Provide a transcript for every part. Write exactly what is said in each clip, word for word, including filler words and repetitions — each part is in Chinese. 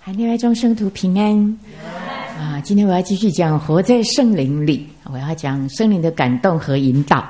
海内外众生徒平安啊！今天我要继续讲活在圣灵里，我要讲圣灵的感动和引导。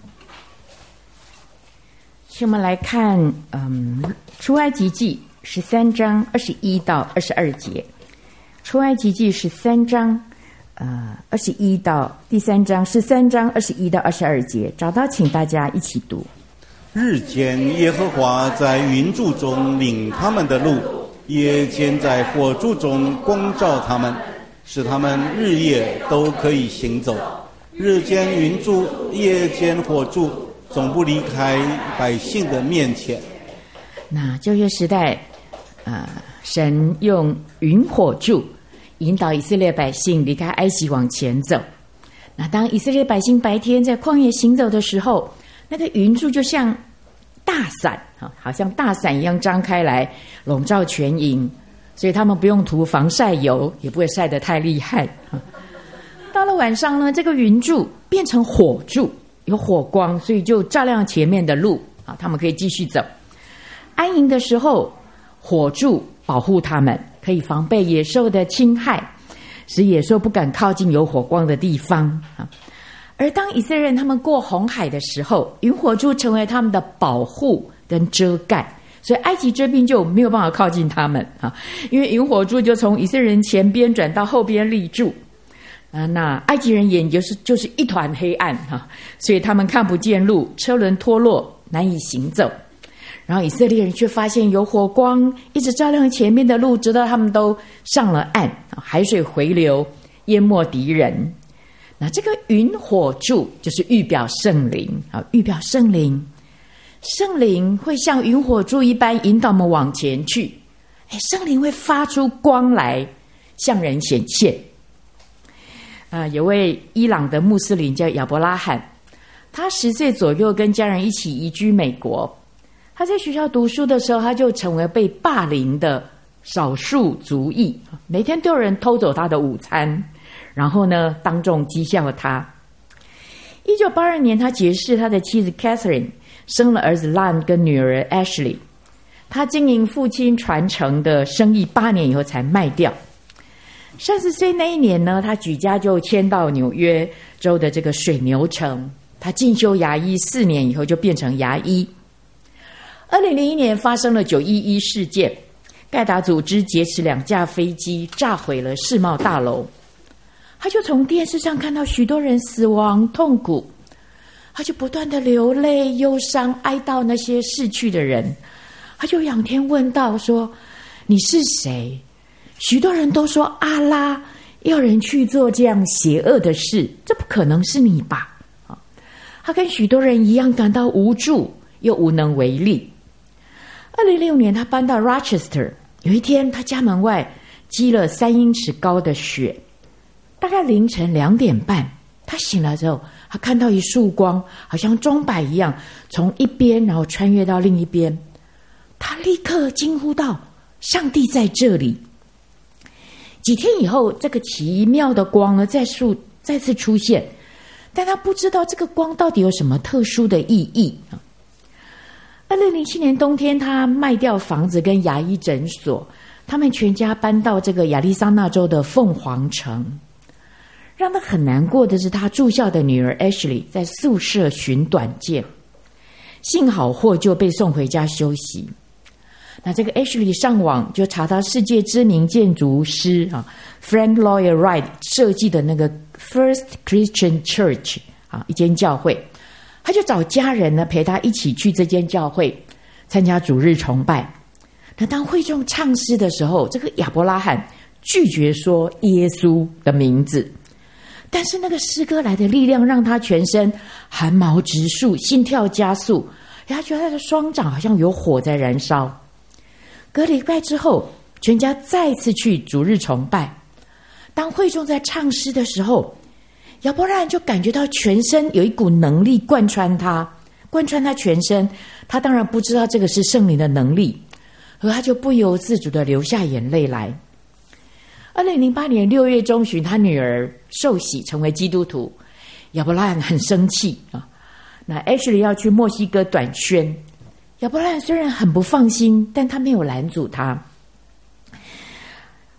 所以我们来看，嗯，出埃及记十三章二十一到二十二节。出埃及记十三章，呃，二十一到第三章十三章二十一到二十二节，找到请大家一起读。 日间耶和华在云柱中领他们的路。夜间在火柱中光照他们，使他们日夜都可以行走。日间云柱，夜间火柱，总不离开百姓的面前。 那旧约时代，呃，神用云火柱引导以色列百姓离开埃及往前走。那当以色列百姓白天在旷野行走的时候，那个云柱就像大伞，好像大伞一样张开来笼罩全营，所以他们不用涂防晒油，也不会晒得太厉害。到了晚上呢，这个云柱变成火柱，有火光，所以就照亮前面的路，他们可以继续走。安营的时候，火柱保护他们，可以防备野兽的侵害，使野兽不敢靠近有火光的地方。而当以色列人他们过红海的时候，云火柱成为他们的保护跟遮盖，所以埃及追兵就没有办法靠近他们啊，因为云火柱就从以色列人前边转到后边立住啊，那埃及人眼就是就是一团黑暗啊，所以他们看不见路，车轮脱落，难以行走。然后以色列人却发现有火光一直照亮前面的路，直到他们都上了岸，海水回流，淹没敌人。那这个云火柱就是预表圣灵啊，预表圣灵，圣灵会像云火柱一般引导我们往前去。哎，圣灵会发出光来，向人显现。啊、呃，有位伊朗的穆斯林叫亚伯拉罕，他十岁左右跟家人一起移居美国。他在学校读书的时候，他就成为被霸凌的少数族裔，每天都有人偷走他的午餐。然后呢，当众讥笑他。一九八二年，他结识他的妻子 Catherine， 生了儿子 Lan 跟女儿 Ashley。他经营父亲传承的生意八年以后才卖掉。三十岁那一年呢，他举家就迁到纽约州的这个水牛城。他进修牙医四年以后就变成牙医。二零零一年发生了九一一事件，盖达组织劫持两架飞机，炸毁了世贸大楼。他就从电视上看到许多人死亡痛苦，他就不断的流泪忧伤哀悼那些逝去的人。他就仰天问道说，你是谁？许多人都说阿拉要人去做这样邪恶的事，这不可能是你吧？他跟许多人一样感到无助又无能为力。二零零五年他搬到 Rochester， 有一天他家门外积了三英尺高的雪。大概凌晨两点半，他醒了之后，他看到一束光，好像钟摆一样，从一边然后穿越到另一边。他立刻惊呼道：“上帝在这里！”几天以后，这个奇妙的光呢，再数再次出现，但他不知道这个光到底有什么特殊的意义。二零零七年冬天，他卖掉房子跟牙医诊所，他们全家搬到这个亚利桑那州的凤凰城。让他很难过的是，他住校的女儿 Ashley 在宿舍寻短见，幸好获救被送回家休息。那这个 Ashley 上网就查到世界知名建筑师啊 Frank Lloyd Wright 设计的那个 First Christian Church 啊一间教会，他就找家人呢陪他一起去这间教会参加主日崇拜。那当会众唱诗的时候，这个亚伯拉罕拒绝说耶稣的名字。但是那个诗歌来的力量让他全身汗毛直竖，心跳加速，他觉得他的双掌好像有火在燃烧。隔礼拜之后，全家再次去主日崇拜。当会众在唱诗的时候，亚伯拉罕就感觉到全身有一股能力贯穿他，贯穿他全身。他当然不知道这个是圣灵的能力，而他就不由自主的流下眼泪来。二零零八年六月中旬，他女儿受洗成为基督徒，亚伯拉罕很生气啊。那 Ashley 要去墨西哥短宣，亚伯拉罕虽然很不放心，但他没有拦阻他。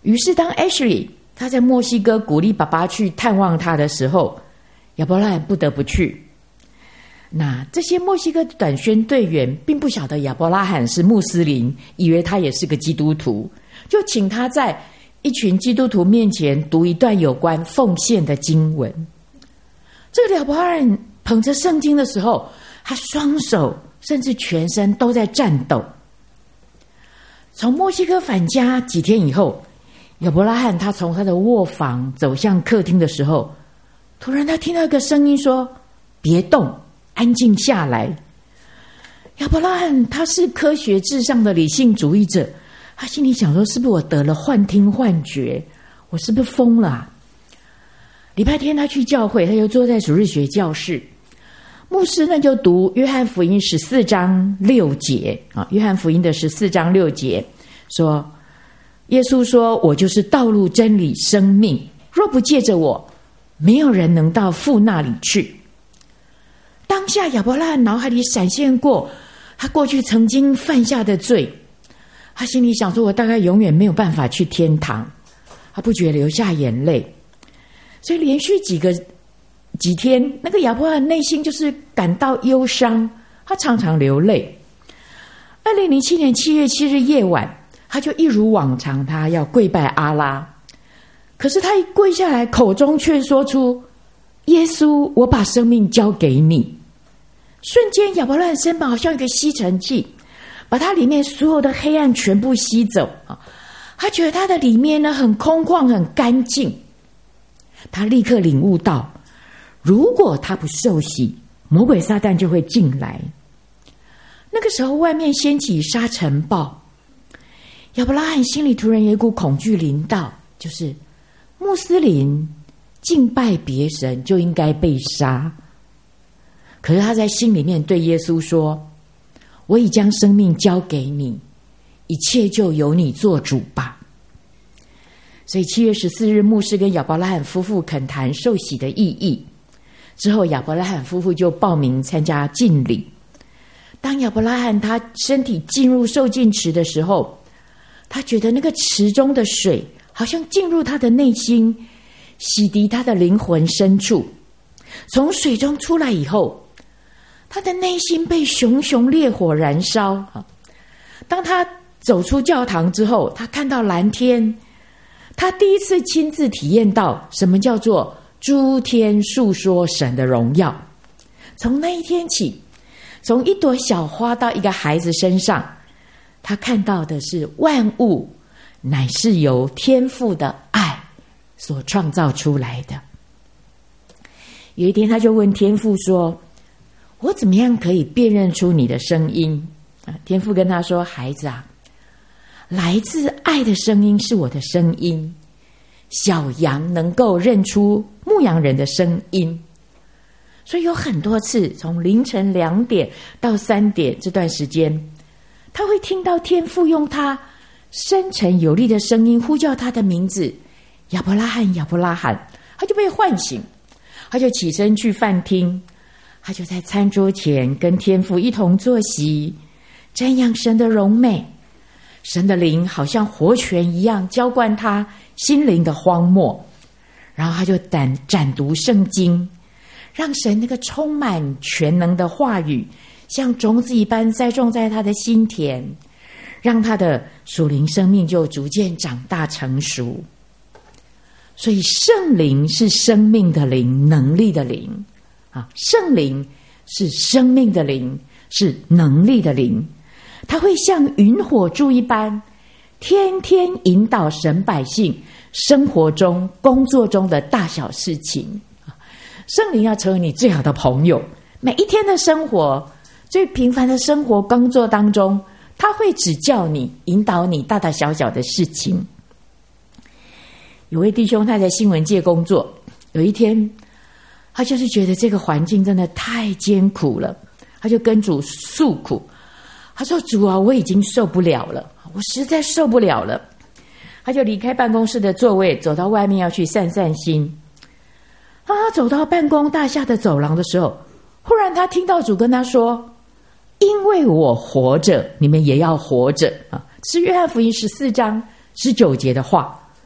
于是当 Ashley 他在墨西哥鼓励爸爸去探望他的时候，亚伯拉罕不得不去。那这些墨西哥短宣队员并不晓得亚伯拉罕是穆斯林，以为他也是个基督徒，就请他在一群基督徒面前读一段有关奉献的经文。这个亚伯拉罕捧着圣经的时候，他双手甚至全身都在颤抖。从墨西哥返家几天以后，亚伯拉罕他从他的卧房走向客厅的时候，突然他听到一个声音说：别动，安静下来。亚伯拉罕他是科学至上的理性主义者，他心里想说，是不是我得了幻听幻觉，我是不是疯了啊？礼拜天他去教会，他就坐在主日学教室，牧师呢就读约翰福音十四章六节啊，约翰福音的十四章六节说，耶稣说，我就是道路真理生命，若不借着我，没有人能到父那里去。当下亚伯拉罕脑海里闪现过他过去曾经犯下的罪，他心里想说，我大概永远没有办法去天堂，他不觉得流下眼泪。所以连续几个几天，那个亚伯拉罕内心就是感到忧伤，他常常流泪。二零零七年七月七日夜晚，他就一如往常，他要跪拜阿拉，可是他一跪下来，口中却说出：耶稣，我把生命交给你。瞬间亚伯拉罕身旁好像一个吸尘器，把他里面所有的黑暗全部吸走。他觉得他的里面呢很空旷很干净。他立刻领悟到，如果他不受洗，魔鬼撒旦就会进来。那个时候外面掀起沙尘暴，亚伯拉罕心里突然有一股恐惧临到，就是穆斯林敬拜别神就应该被杀。可是他在心里面对耶稣说，我已将生命交给你，一切就由你做主吧。所以七月十四日，牧师跟亚伯拉罕夫妇恳谈受洗的意义之后，亚伯拉罕夫妇就报名参加浸礼。当亚伯拉罕他身体进入受浸池的时候，他觉得那个池中的水好像进入他的内心，洗涤他的灵魂深处。从水中出来以后，他的内心被熊熊烈火燃烧。当他走出教堂之后，他看到蓝天，他第一次亲自体验到什么叫做诸天述说神的荣耀。从那一天起，从一朵小花到一个孩子身上，他看到的是万物乃是由天父的爱所创造出来的。有一天他就问天父说，我怎么样可以辨认出你的声音？天父跟他说，孩子啊，来自爱的声音是我的声音，小羊能够认出牧羊人的声音。所以有很多次从凌晨两点到三点这段时间，他会听到天父用他深沉有力的声音呼叫他的名字，亚伯拉罕，亚伯拉罕。他就被唤醒，他就起身去饭厅，他就在餐桌前跟天父一同坐席，瞻仰神的荣美。神的灵好像活泉一样浇灌他心灵的荒漠，然后他就展展读圣经，让神那个充满全能的话语像种子一般栽种在他的心田，让他的属灵生命就逐渐长大成熟。所以圣灵是生命的灵，能力的灵啊，圣灵是生命的灵，是能力的灵。他会像云火柱一般，天天引导神百姓生活中工作中的大小事情。圣灵要成为你最好的朋友，每一天的生活，最平凡的生活工作当中，他会指教你，引导你大大小小的事情。有位弟兄他在新闻界工作，有一天他就是觉得这个环境真的太艰苦了，他就跟主诉苦，他说，主啊，我已经受不了了，我实在受不了了。他就离开办公室的座位，走到外面要去散散心。当他走到办公大厦的走廊的时候，忽然他听到主跟他说，因为我活着，你们也要活着啊！是约翰福音十四章十九节的话。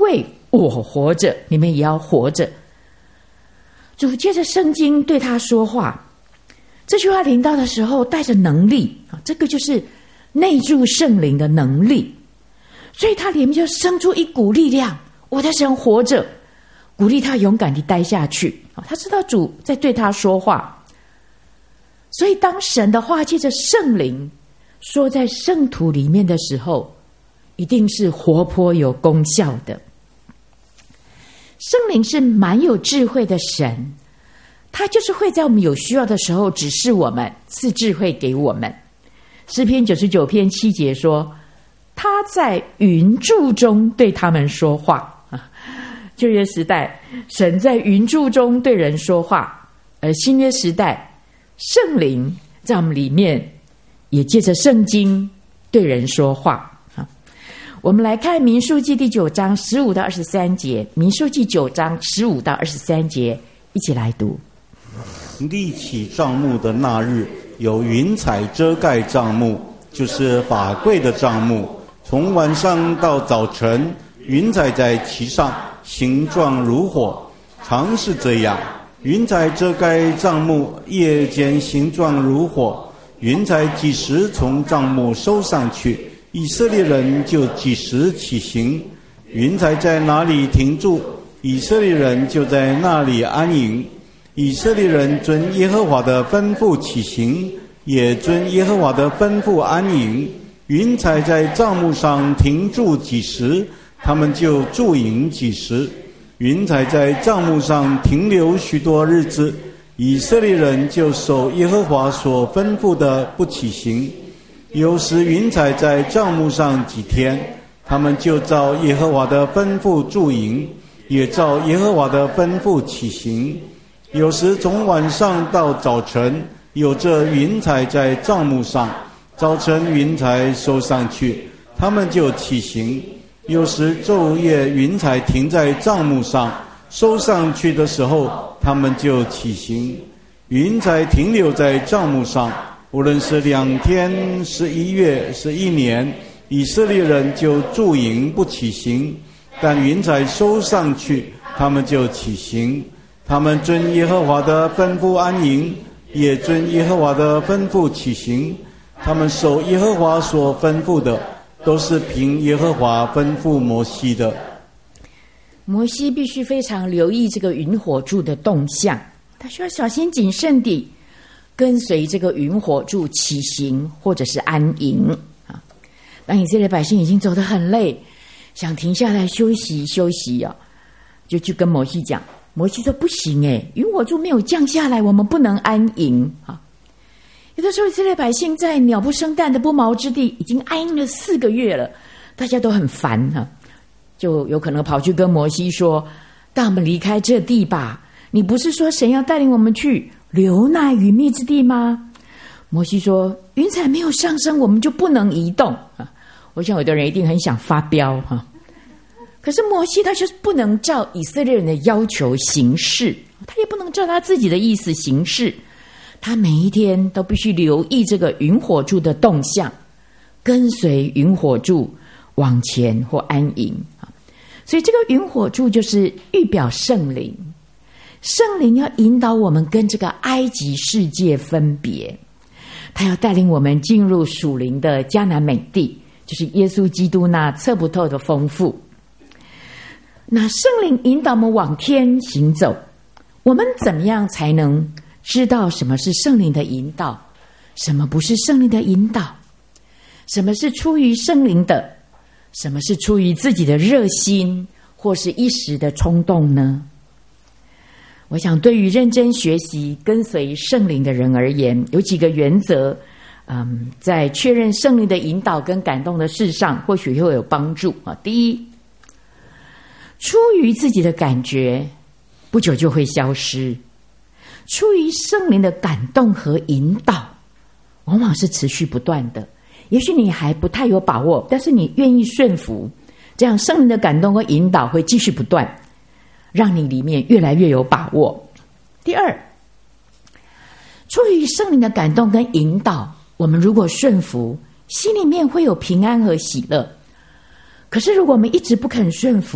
为我活着，你们也要活着。主借着圣经对他说话，这句话临到的时候带着能力，这个就是内住圣灵的能力，所以他里面就生出一股力量，我的神活着，鼓励他勇敢地待下去。他知道主在对他说话，所以当神的话借着圣灵说在圣徒里面的时候，一定是活泼有功效的。圣灵是蛮有智慧的神，他就是会在我们有需要的时候指示我们，赐智慧给我们。诗篇九十九篇七节说，他在云柱中对他们说话。旧约时代，神在云柱中对人说话，而新约时代，圣灵在我们里面也借着圣经对人说话。我们来看民数记第九章十五到二十三节，民数记九章十五到二十三节，一起来读。 立起帐幕的那日，有云彩遮盖帐幕，就是法柜的帐幕，从晚上到早晨，云彩在其上，形状如火，常是这样。云彩遮盖帐幕，夜间形状如火，云彩几时从帐幕收上去，以色列人就几时起行。云彩在哪里停住，以色列人就在那里安营。以色列人遵耶和华的吩咐起行，也遵耶和华的吩咐安营。云彩在帐幕上停住几时，他们就驻营几时。云彩在帐幕上停留许多日子，以色列人就守耶和华所吩咐的不起行。有时云彩在帐幕上几天，他们就照耶和华的吩咐驻营，也照耶和华的吩咐起行。有时从晚上到早晨，有这云彩在帐幕上，早晨云彩收上去，他们就起行。有时昼夜云彩停在帐幕上，收上去的时候，他们就起行。云彩停留在帐幕上，无论是两天、十一月、是一年，以色列人就驻营不起行；但云彩收上去，他们就起行。他们遵耶和华的吩咐安营，也遵耶和华的吩咐起行。他们守耶和华所吩咐的，都是凭耶和华吩咐摩西的。 摩西必须非常留意这个云火柱的动向，他需要小心谨慎地跟随这个云火柱起行或者是安营。当以色列百姓已经走得很累，想停下来休息休息啊，就去跟摩西讲。摩西说不行诶，云火柱没有降下来，我们不能安营啊。有的时候以色列百姓在鸟不生蛋的不毛之地已经安营了四个月了，大家都很烦啊，就有可能跑去跟摩西说，带我们离开这地吧，你不是说神要带领我们去流奶与蜜之地吗？摩西说云彩没有上升，我们就不能移动啊。我想有的人一定很想发飙哈、啊，可是摩西他就是不能照以色列人的要求行事，他也不能照他自己的意思行事，他每一天都必须留意这个云火柱的动向，跟随云火柱往前或安营。所以这个云火柱就是预表圣灵，圣灵要引导我们跟这个埃及世界分别，他要带领我们进入属灵的迦南美地，就是耶稣基督那测不透的丰富。那圣灵引导我们往天行走，我们怎么样才能知道什么是圣灵的引导，什么不是圣灵的引导，什么是出于圣灵的，什么是出于自己的热心或是一时的冲动呢？我想对于认真学习跟随圣灵的人而言，有几个原则，嗯，在确认圣灵的引导跟感动的事上或许会有帮助啊。第一，出于自己的感觉不久就会消失，出于圣灵的感动和引导往往是持续不断的，也许你还不太有把握，但是你愿意顺服，这样圣灵的感动和引导会继续不断，让你里面越来越有把握。第二，出于圣灵的感动跟引导，我们如果顺服，心里面会有平安和喜乐。可是如果我们一直不肯顺服，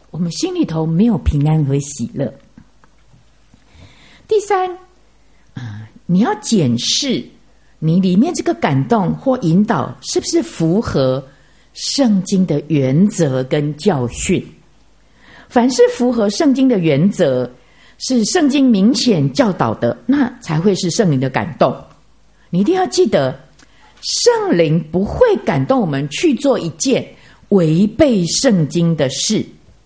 我们心里头没有平安和喜乐。第三，呃、你要检视你里面这个感动或引导是不是符合圣经的原则跟教训。凡是符合圣经的原则，是圣经明显教导的，那才会是圣灵的感动。你一定要记得，圣灵不会感动我们去做一件违背圣经的事。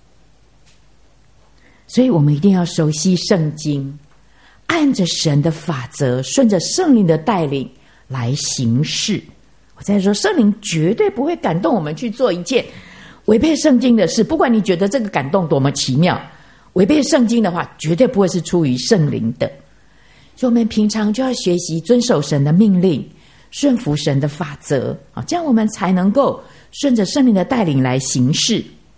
所以我们一定要熟悉圣经，按着神的法则，顺着圣灵的带领来行事。我再说，圣灵绝对不会感动我们去做一件违背圣经的事，不管你觉得这个感动多么奇妙，违背圣经的话，绝对不会是出于圣灵的。所以我们平常就要学习遵守神的命令，顺服神的法则，这样我们才能够顺着圣灵的带领来行事。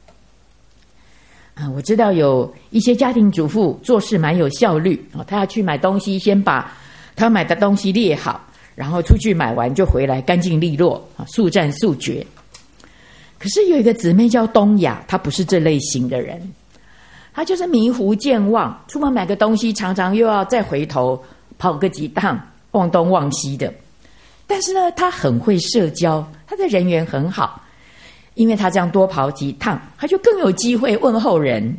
啊，我知道有一些家庭主妇做事蛮有效率，她要去买东西，先把她买的东西列好，然后出去买完就回来，干净利落，速战速决。可是有一个姊妹叫东亚，她不是这类型的人，她就是迷糊健忘，出门买个东西常常又要再回头跑个几趟，忘东忘西的。但是呢，她很会社交，她的人缘很好，因为她这样多跑几趟，她就更有机会问候人。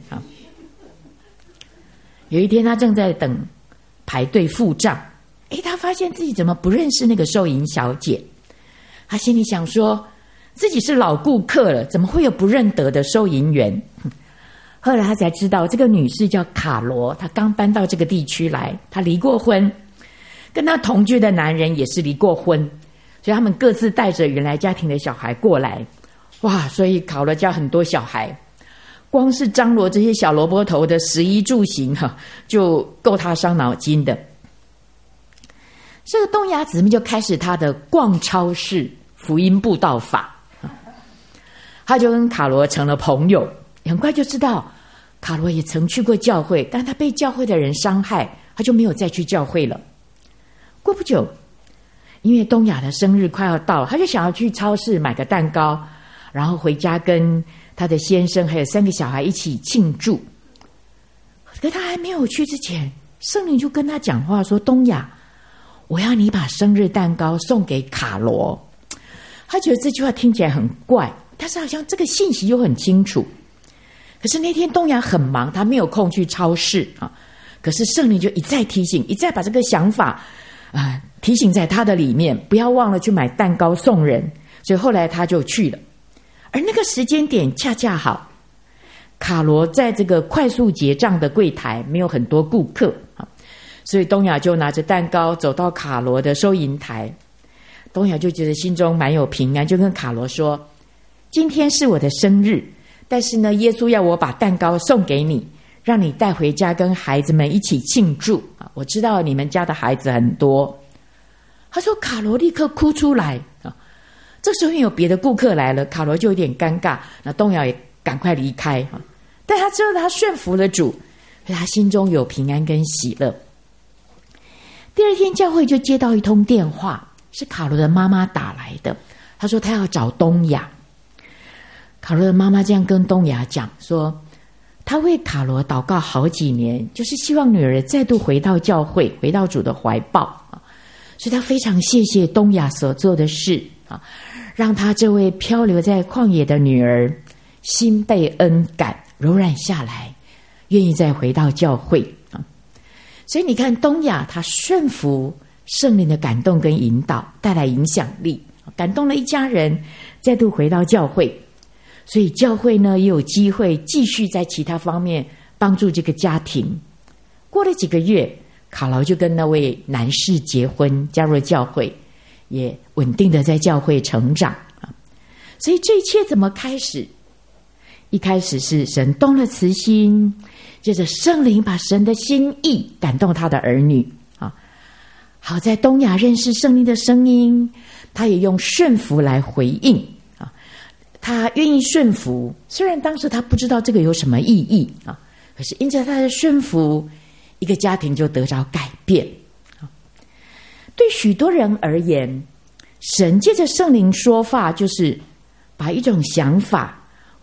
有一天她正在等排队付账，诶，她发现自己怎么不认识那个收银小姐。她心里想说，自己是老顾客了，怎么会有不认得的收银员？后来他才知道，这个女士叫卡罗，她刚搬到这个地区来，她离过婚，跟她同居的男人也是离过婚，所以他们各自带着原来家庭的小孩过来。哇，所以卡罗家很多小孩，光是张罗这些小萝卜头的食衣住行就够她伤脑筋的。这个东亚姊妹就开始她的逛超市福音布道法，他就跟卡罗成了朋友，很快就知道卡罗也曾去过教会，但他被教会的人伤害，他就没有再去教会了。过不久，因为东亚的生日快要到了，他就想要去超市买个蛋糕，然后回家跟他的先生还有三个小孩一起庆祝。可他还没有去之前，圣灵就跟他讲话说，东亚，我要你把生日蛋糕送给卡罗。他觉得这句话听起来很怪，但是好像这个信息又很清楚。可是那天东亚很忙，他没有空去超市啊。可是圣灵就一再提醒，一再把这个想法啊提醒在他的里面，不要忘了去买蛋糕送人。所以后来他就去了，而那个时间点恰恰好，卡罗在这个快速结账的柜台没有很多顾客啊，所以东亚就拿着蛋糕走到卡罗的收银台。东亚就觉得心中蛮有平安，就跟卡罗说，今天是我的生日，但是呢，耶稣要我把蛋糕送给你，让你带回家跟孩子们一起庆祝。我知道你们家的孩子很多。他说，卡罗立刻哭出来。这时候有别的顾客来了，卡罗就有点尴尬，那东亚也赶快离开。但他知道他顺服了主，他心中有平安跟喜乐。第二天教会就接到一通电话，是卡罗的妈妈打来的，她说她要找东亚。卡罗的妈妈这样跟东亚讲说，她为卡罗祷告好几年，就是希望女儿再度回到教会，回到主的怀抱。所以她非常谢谢东亚所做的事，让她这位漂流在旷野的女儿心被恩感柔软下来，愿意再回到教会。所以你看，东亚她顺服圣灵的感动跟引导，带来影响力，感动了一家人再度回到教会。所以教会呢也有机会继续在其他方面帮助这个家庭。过了几个月，卡劳就跟那位男士结婚，加入了教会，也稳定的在教会成长。所以这一切怎么开始？一开始是神动了慈心，接着圣灵把神的心意感动他的儿女。好在东亚认识圣灵的声音，他也用顺服来回应。他愿意顺服，虽然当时他不知道这个有什么意义，可是因着他的顺服，一个家庭就得着改变。对许多人而言，神借着圣灵说话，就是把一种想法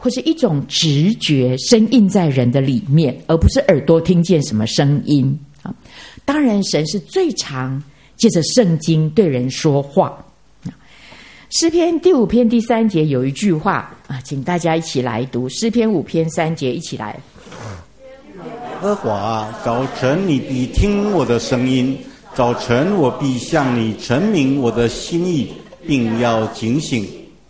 或是一种直觉深印在人的里面，而不是耳朵听见什么声音。当然神是最常借着圣经对人说话。诗篇第五篇第三节有一句话啊，请大家一起来读诗篇五篇三节，一起来。 耶和华，早晨你必听我的声音，早晨我必向你陈明我的心意，并要警醒。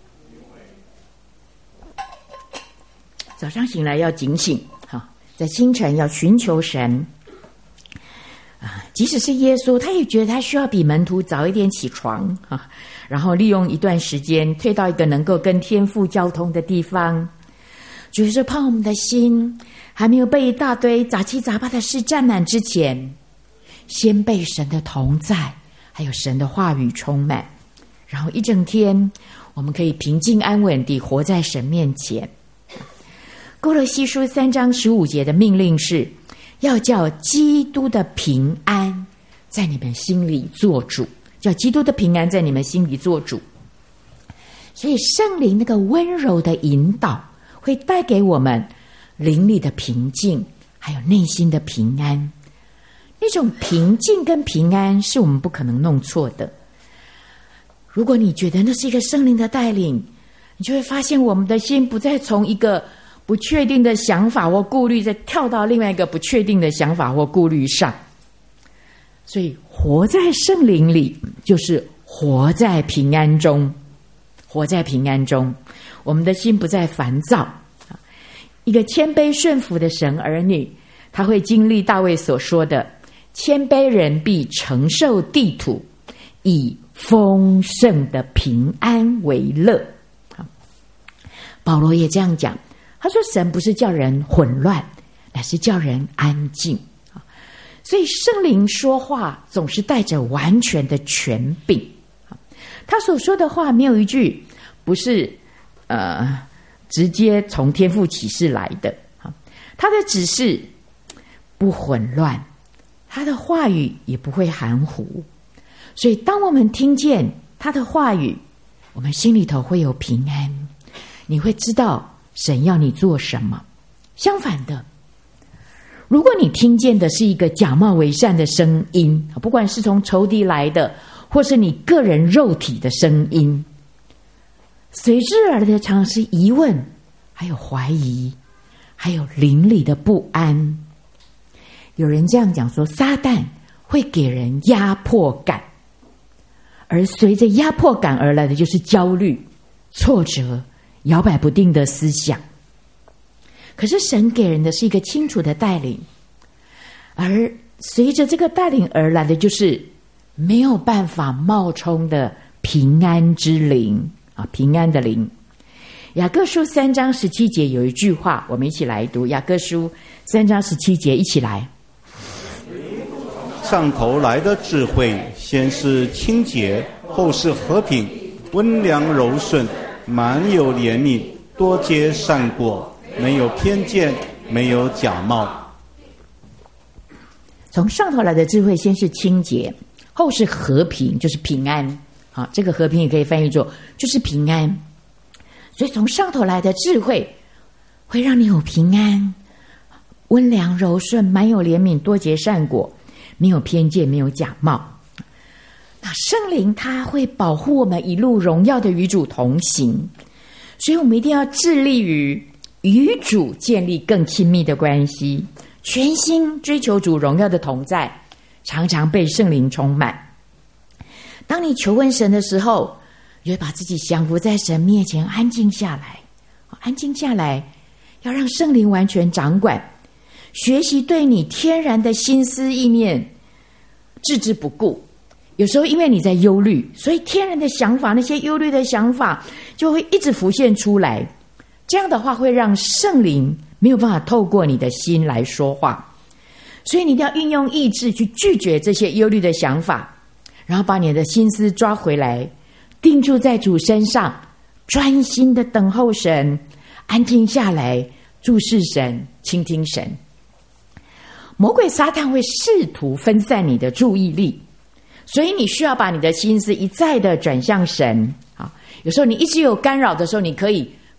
早上醒来要警醒，在清晨要寻求神。即使是耶稣，他也觉得他需要比门徒早一点起床，然后利用一段时间退到一个能够跟天父交通的地方。就是怕我们的心还没有被一大堆杂七杂八的事占满之前，先被神的同在还有神的话语充满，然后一整天我们可以平静安稳地活在神面前。哥罗西书三章十五节的命令是要叫基督的平安在你们心里做主，叫基督的平安在你们心里做主。所以圣灵那个温柔的引导会带给我们灵里的平静还有内心的平安。那种平静跟平安是我们不可能弄错的。如果你觉得那是一个圣灵的带领，你就会发现我们的心不再从一个不确定的想法或顾虑再跳到另外一个不确定的想法或顾虑上。所以活在圣灵里就是活在平安中，活在平安中，我们的心不再烦躁。一个谦卑顺服的神儿女，他会经历大卫所说的谦卑人必承受地土，以丰盛的平安为乐。保罗也这样讲，他说神不是叫人混乱，乃是叫人安静。所以圣灵说话总是带着完全的权柄，他所说的话没有一句不是呃直接从天父启示来的，他的指示不混乱，他的话语也不会含糊。所以当我们听见他的话语，我们心里头会有平安，你会知道神要你做什么。相反的，如果你听见的是一个假冒为善的声音，不管是从仇敌来的或是你个人肉体的声音，随之而来的常是疑问，还有怀疑，还有灵里的不安。有人这样讲说，撒旦会给人压迫感，而随着压迫感而来的就是焦虑、挫折、摇摆不定的思想。可是神给人的是一个清楚的带领，而随着这个带领而来的就是没有办法冒充的平安之灵啊，平安的灵。雅各书三章十七节有一句话，我们一起来读。雅各书三章十七节，一起来。 上头来的智慧，先是清洁，后是和平，温良柔顺，满有怜悯，多结善果，没有偏见，没有假冒。 从上头来的智慧，先是清洁，后是和平，就是平安。好，这个和平也可以翻译作就是平安。所以从上头来的智慧会让你有平安，温良柔顺，满有怜悯，多结善果，没有偏见，没有假冒。那圣灵他会保护我们一路荣耀的与主同行，所以我们一定要致力于与主建立更亲密的关系，全心追求主荣耀的同在，常常被圣灵充满。当你求问神的时候，你会把自己降服在神面前，安静下来，安静下来，要让圣灵完全掌管，学习对你天然的心思意念置之不顾。有时候因为你在忧虑，所以天然的想法，那些忧虑的想法就会一直浮现出来，这样的话会让圣灵没有办法透过你的心来说话。所以你一定要运用意志去拒绝这些忧虑的想法，然后把你的心思抓回来，定住在主身上，专心的等候神，安静下来，注视神，倾听神。魔鬼撒旦会试图分散你的注意力，所以你需要把你的心思一再的转向神。有时候你一直有干扰的时候，你可以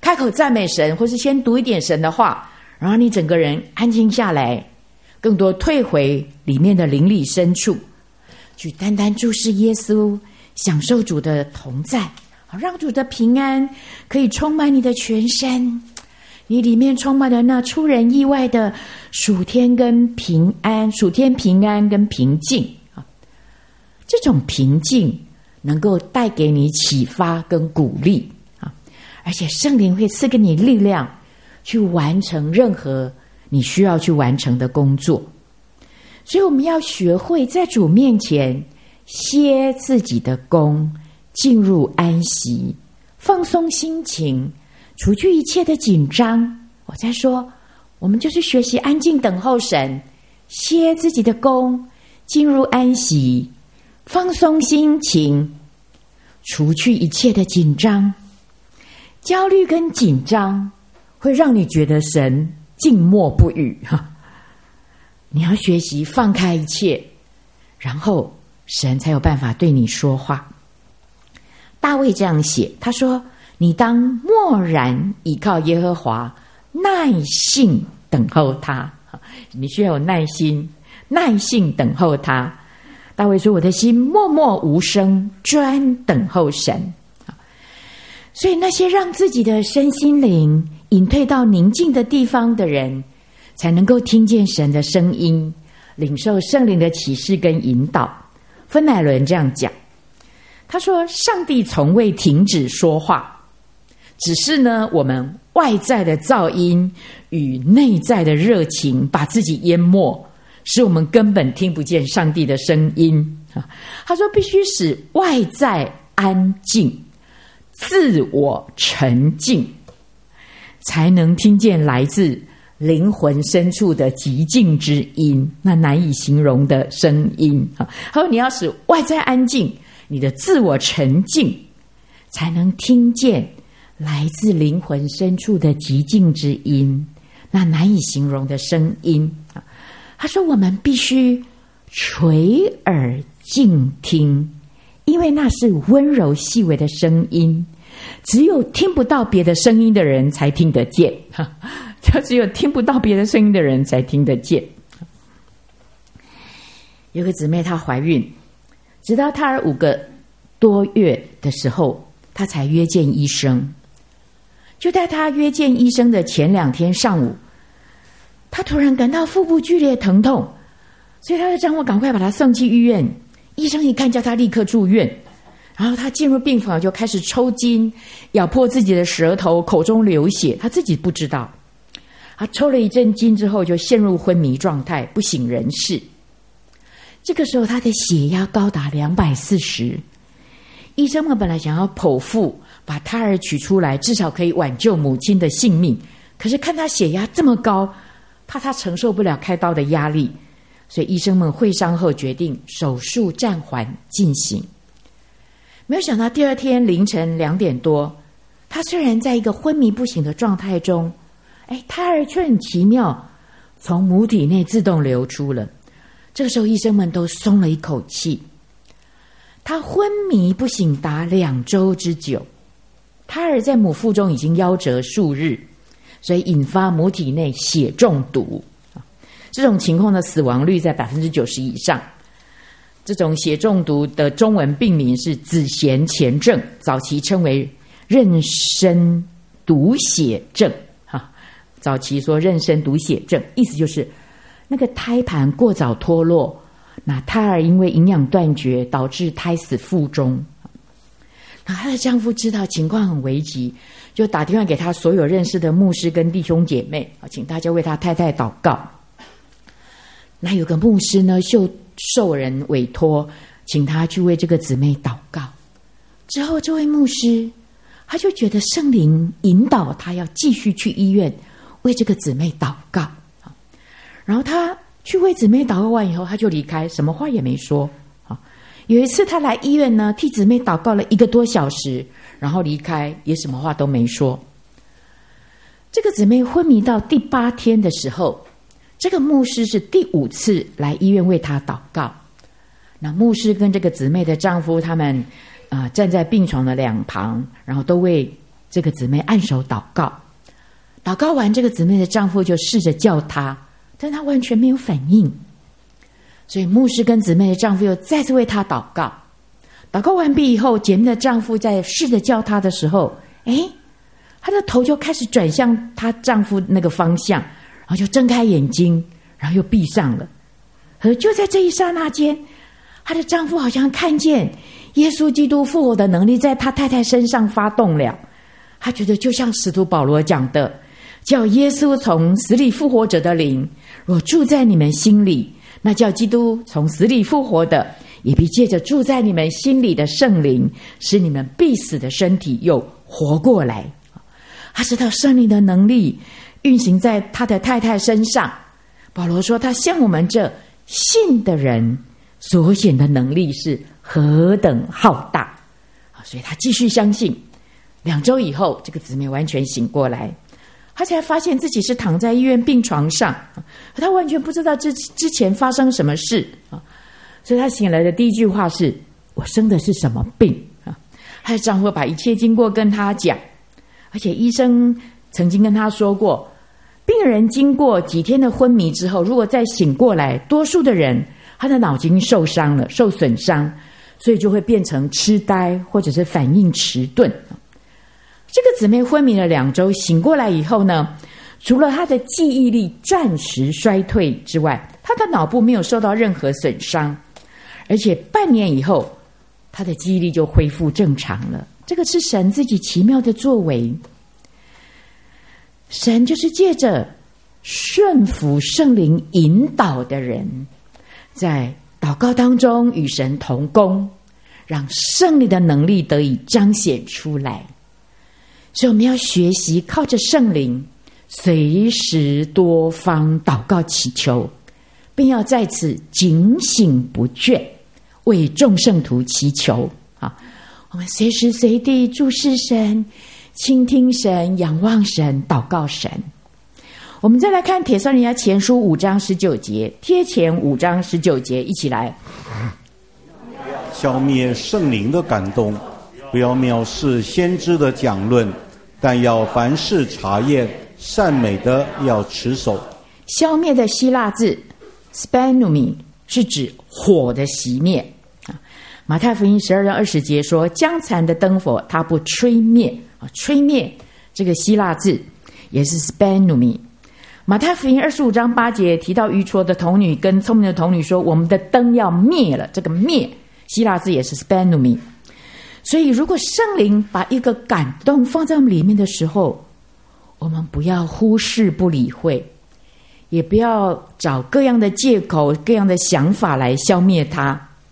开口赞美神，或是先读一点神的话，然后你整个人安静下来，更多退回里面的灵里深处，去单单注视耶稣，享受主的同在，好让主的平安可以充满你的全身，你里面充满了那出人意外的属天跟平安，属天平安跟平静。这种平静能够带给你启发跟鼓励，而且圣灵会赐给你力量去完成任何你需要去完成的工作。所以我们要学会在主面前歇自己的功，进入安息，放松心情，除去一切的紧张。我在说，我们就是学习安静等候神，歇自己的功，进入安息，放松心情，除去一切的紧张。焦虑跟紧张会让你觉得神静默不语，你要学习放开一切，然后神才有办法对你说话。大卫这样写，他说，你当默然倚靠耶和华，耐性等候他。你需要有耐心，耐性等候他。大卫说，我的心默默无声，专等候神。所以那些让自己的身心灵隐退到宁静的地方的人，才能够听见神的声音，领受圣灵的启示跟引导。芬乃伦这样讲，他说，上帝从未停止说话，只是呢，我们外在的噪音与内在的热情把自己淹没，使我们根本听不见上帝的声音。他说，必须使外在安静，自我沉静，才能听见来自灵魂深处的寂静之音，那难以形容的声音。他说，你要使外在安静，你的自我沉静，才能听见来自灵魂深处的寂静之音，那难以形容的声音。他说，我们必须垂耳静听，因为那是温柔细微的声音，只有听不到别的声音的人才听得见，就只有听不到别的声音的人才听得见。有个姊妹她怀孕，直到胎儿五个多月的时候，她才约见医生。就在她约见医生的前两天上午，她突然感到腹部剧烈疼痛，所以她的丈夫赶快把她送去医院。医生一看，叫她立刻住院。然后她进入病房，就开始抽筋，咬破自己的舌头，口中流血，她自己不知道。她抽了一阵筋之后，就陷入昏迷状态，不省人事。这个时候，她的血压高达两百四十。医生们本来想要剖腹把胎儿取出来，至少可以挽救母亲的性命，可是看她血压这么高，怕她承受不了开刀的压力，所以医生们会商后决定手术暂缓进行。没有想到第二天凌晨两点多，她虽然在一个昏迷不醒的状态中，哎，胎儿却很奇妙从母体内自动流出了。这个时候医生们都松了一口气。她昏迷不醒达两周之久，胎儿在母腹中已经夭折数日，所以引发母体内血中毒。这种情况的死亡率在 百分之九十 以上。这种血中毒的中文病名是子痫前症，早期称为妊娠毒血症。早期说妊娠毒血症，意思就是那个胎盘过早脱落，那胎儿因为营养断绝，导致胎死腹中。那她的丈夫知道情况很危急，就打电话给他所有认识的牧师跟弟兄姐妹，请大家为他太太祷告。那有个牧师呢，就受人委托，请他去为这个姊妹祷告。之后这位牧师他就觉得圣灵引导他要继续去医院为这个姊妹祷告。然后他去为姊妹祷告完以后，他就离开，什么话也没说。有一次他来医院呢，替姊妹祷告了一个多小时，然后离开，也什么话都没说。这个姊妹昏迷到第八天的时候，这个牧师是第五次来医院为她祷告。那牧师跟这个姊妹的丈夫他们、呃、站在病床的两旁，然后都为这个姊妹按手祷告，祷告完，这个姊妹的丈夫就试着叫她，但她完全没有反应。所以牧师跟姊妹的丈夫又再次为她祷告。祷告完毕以后，姐妹的丈夫在试着叫她的时候，诶，她的头就开始转向她丈夫那个方向，然后就睁开眼睛，然后又闭上了。而就在这一刹那间，她的丈夫好像看见耶稣基督复活的能力在她太太身上发动了。他觉得就像使徒保罗讲的，叫耶稣从死里复活者的灵若住在你们心里，那叫基督从死里复活的也必借着住在你们心里的圣灵，使你们必死的身体又活过来。他知道圣灵的能力运行在他的太太身上。保罗说他向我们这信的人所显的能力是何等浩大，所以他继续相信。两周以后，这个姊妹完全醒过来，她才发现自己是躺在医院病床上，她完全不知道之之前发生什么事，所以她醒来的第一句话是：我生的是什么病？她的丈夫把一切经过跟她讲，而且医生曾经跟她说过，病人经过几天的昏迷之后，如果再醒过来，多数的人他的脑筋受伤了，受损伤，所以就会变成痴呆或者是反应迟钝。这个姊妹昏迷了两周，醒过来以后呢，除了她的记忆力暂时衰退之外，她的脑部没有受到任何损伤，而且半年以后，她的记忆力就恢复正常了。这个是神自己奇妙的作为。神就是借着顺服圣灵引导的人，在祷告当中与神同工，让圣灵的能力得以彰显出来。所以我们要学习靠着圣灵随时多方祷告祈求，并要在此警醒不倦，为众圣徒祈求。好，我们随时随地注视神，倾听神，仰望神，祷告神。我们再来看帖撒罗尼迦前书五章十九节，贴前五章十九节，一起来。 消灭圣灵的感动，不要藐视先知的讲论，但要凡事查验，善美的要持守。 消灭的希腊字 spanumi 是指火的熄灭。马太福音十二章二十节说，将残的灯火它不吹灭。吹灭这个希腊字也是 spanumi。马太福音二十五章八节提到愚拙的童女跟聪明的童女说，我们的灯要灭了，这个灭希腊字也是 spanumi。所以如果圣灵把一个感动放在我们里面的时候，我们不要忽视不理会，也不要找各样的借口各样的想法来消灭它。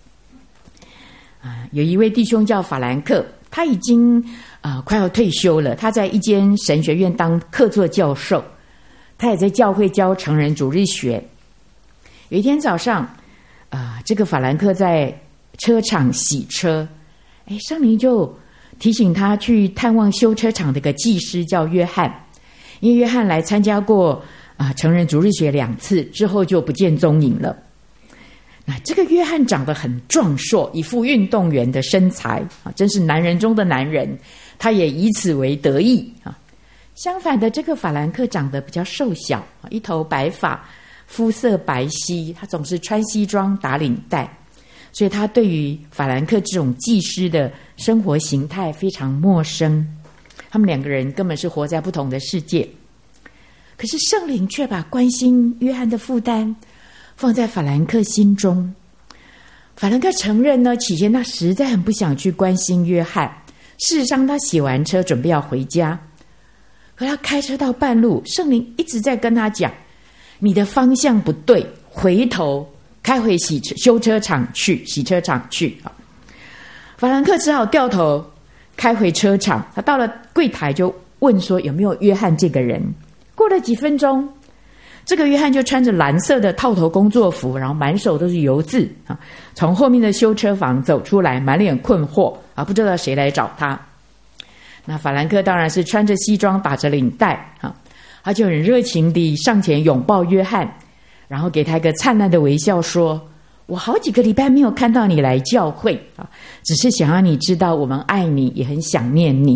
啊，有一位弟兄叫法兰克，他已经啊、呃、快要退休了，他在一间神学院当客座教授，他也在教会教成人主日学。有一天早上啊、呃，这个法兰克在车厂洗车，哎，圣灵就提醒他去探望修车厂的一个技师叫约翰，因为约翰来参加过啊、呃、成人主日学两次，之后就不见踪影了。那这个约翰长得很壮硕，一副运动员的身材啊，真是男人中的男人，他也以此为得意啊。相反的，这个法兰克长得比较瘦小，一头白发，肤色白皙，他总是穿西装打领带，所以他对于法兰克这种技师的生活形态非常陌生。他们两个人根本是活在不同的世界。可是圣灵却把关心约翰的负担放在法兰克心中。法兰克承认呢，起先他实在很不想去关心约翰。事实上，他洗完车准备要回家，可他开车到半路，圣灵一直在跟他讲：“你的方向不对，回头开回洗车修车厂去，洗车厂去。”法兰克只好掉头开回车厂。他到了柜台就问说：“有没有约翰这个人？”过了几分钟，这个约翰就穿着蓝色的套头工作服，然后满手都是油渍啊，从后面的修车房走出来，满脸困惑啊，不知道谁来找他。那法兰克当然是穿着西装，打着领带啊，他就很热情地上前拥抱约翰，然后给他一个灿烂的微笑，说：“我好几个礼拜没有看到你来教会啊，只是想让你知道我们爱你，也很想念你。”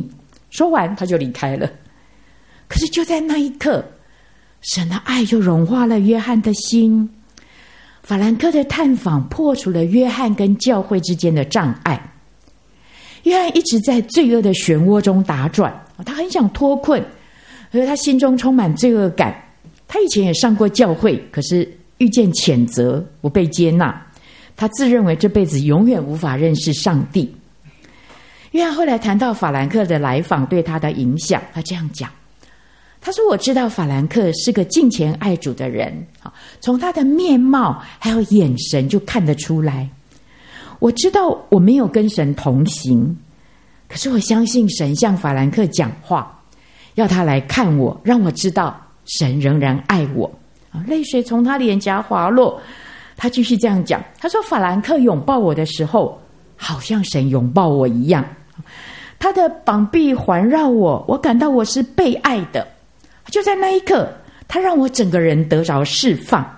说完他就离开了。可是就在那一刻，神的爱就融化了约翰的心。法兰克的探访破除了约翰跟教会之间的障碍。约翰一直在罪恶的漩涡中打转，他很想脱困，而他心中充满罪恶感。他以前也上过教会，可是遇见谴责，不被接纳，他自认为这辈子永远无法认识上帝。约翰后来谈到法兰克的来访对他的影响，他这样讲，他说，我知道法兰克是个敬虔爱主的人，从他的面貌还有眼神就看得出来。我知道我没有跟神同行，可是我相信神向法兰克讲话，要他来看我，让我知道神仍然爱我。泪水从他脸颊滑落，他继续这样讲，他说，法兰克拥抱我的时候好像神拥抱我一样，他的膀臂环绕我，我感到我是被爱的。就在那一刻，他让我整个人得着释放。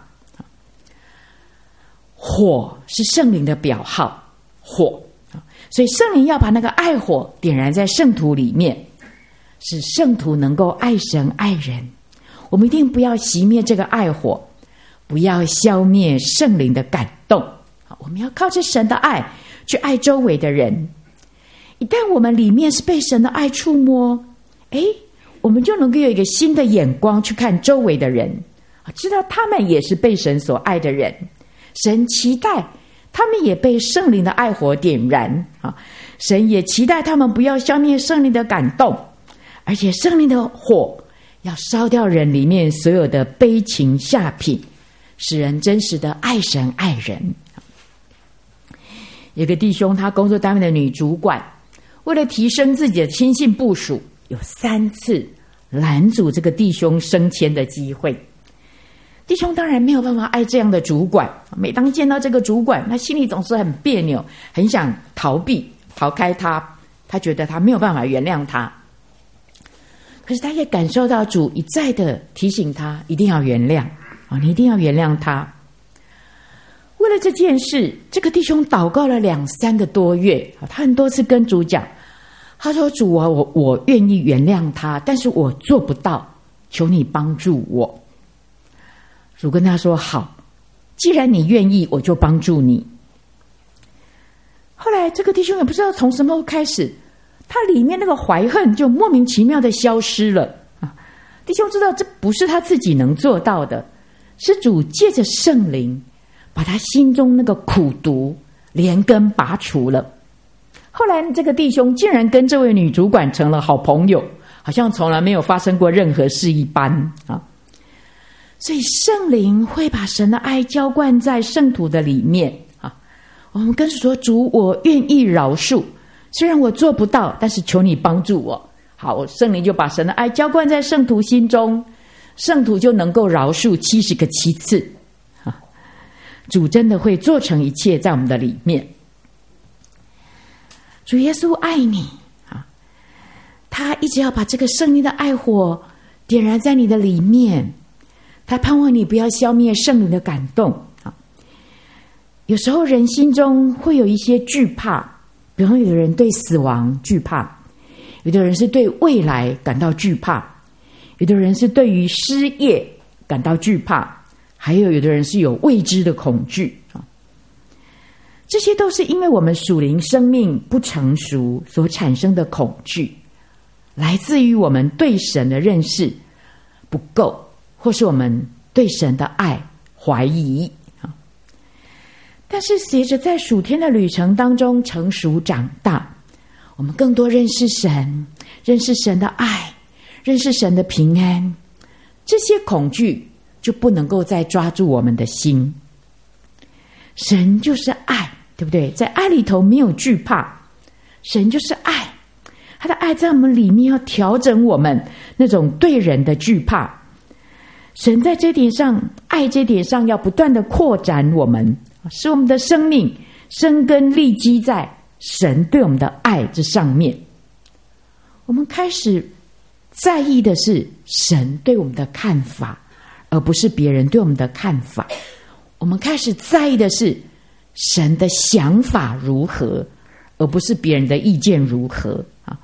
火是圣灵的表号，火，所以圣灵要把那个爱火点燃在圣徒里面，使圣徒能够爱神爱人。我们一定不要熄灭这个爱火，不要消灭圣灵的感动。我们要靠着神的爱去爱周围的人。一旦我们里面是被神的爱触摸，诶我们就能够有一个新的眼光去看周围的人，知道他们也是被神所爱的人。神期待他们也被圣灵的爱火点燃，神也期待他们不要消灭圣灵的感动，而且圣灵的火要烧掉人里面所有的悲情下品，使人真实的爱神爱人。有个弟兄，他工作单位的女主管，为了提升自己的亲信部属，有三次拦阻这个弟兄升迁的机会。弟兄当然没有办法爱这样的主管，每当见到这个主管，他心里总是很别扭，很想逃避逃开他，他觉得他没有办法原谅他。可是他也感受到主一再的提醒他一定要原谅，你一定要原谅他。为了这件事，这个弟兄祷告了两三个多月，他很多次跟主讲，他说，主啊，我我愿意原谅他，但是我做不到，求你帮助我。主跟他说，好，既然你愿意，我就帮助你。后来这个弟兄也不知道从什么开始，他里面那个怀恨就莫名其妙的消失了。弟兄知道这不是他自己能做到的，是主借着圣灵把他心中那个苦毒连根拔除了。后来这个弟兄竟然跟这位女主管成了好朋友，好像从来没有发生过任何事一般啊！所以圣灵会把神的爱浇灌在圣徒的里面啊！我们跟主说，主，我愿意饶恕，虽然我做不到，但是求你帮助我。好，圣灵就把神的爱浇灌在圣徒心中，圣徒就能够饶恕七十个七次啊！主真的会做成一切在我们的里面。主耶稣爱你啊，他一直要把这个圣灵的爱火点燃在你的里面，他盼望你不要消灭圣灵的感动啊。有时候人心中会有一些惧怕，比方有的人对死亡惧怕，有的人是对未来感到惧怕，有的人是对于失业感到惧怕，还有有的人是有未知的恐惧啊。这些都是因为我们属灵生命不成熟所产生的恐惧，来自于我们对神的认识不够，或是我们对神的爱怀疑。但是随着在属天的旅程当中成熟长大，我们更多认识神，认识神的爱，认识神的平安，这些恐惧就不能够再抓住我们的心。神就是爱，对不对？在爱里头没有惧怕，神就是爱，他的爱在我们里面要调整我们那种对人的惧怕。神在这点上，爱这点上要不断的扩展我们，使我们的生命生根立基在神对我们的爱这上面。我们开始在意的是神对我们的看法，而不是别人对我们的看法。我们开始在意的是神的想法如何，而不是别人的意见如何啊！